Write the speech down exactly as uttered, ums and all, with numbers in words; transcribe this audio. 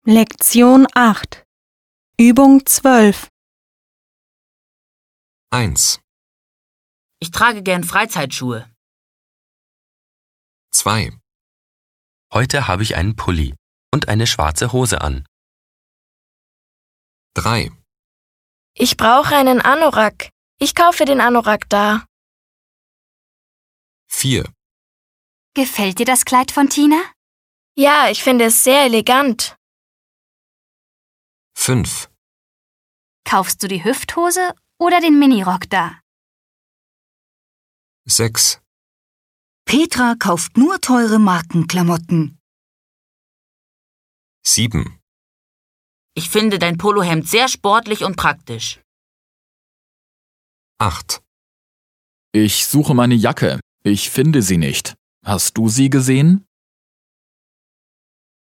Lektion acht. Übung zwölf. eins, Ich trage gern Freizeitschuhe. zwei, Heute habe ich einen Pulli und eine schwarze Hose an. drei, Ich brauche einen Anorak. Ich kaufe den Anorak da. vier, Gefällt dir das Kleid von Tina? Ja, ich finde es sehr elegant. fünf, Kaufst du die Hüfthose oder den Minirock da? sechs, Petra kauft nur teure Markenklamotten. sieben, Ich finde dein Polohemd sehr sportlich und praktisch. acht, Ich suche meine Jacke. Ich finde sie nicht. Hast du sie gesehen?